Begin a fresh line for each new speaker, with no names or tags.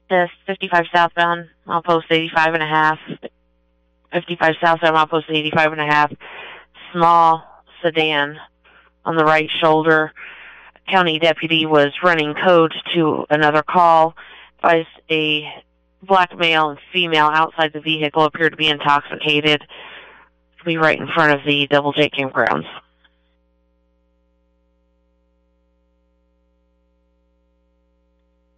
This 55 southbound, milepost 85 and a half. 55 southbound, milepost 85 and a half. Small sedan on the right shoulder. County deputy was running code to another call. Advised a black male and female outside the vehicle appeared to be intoxicated. To be right in front of the Double J campgrounds.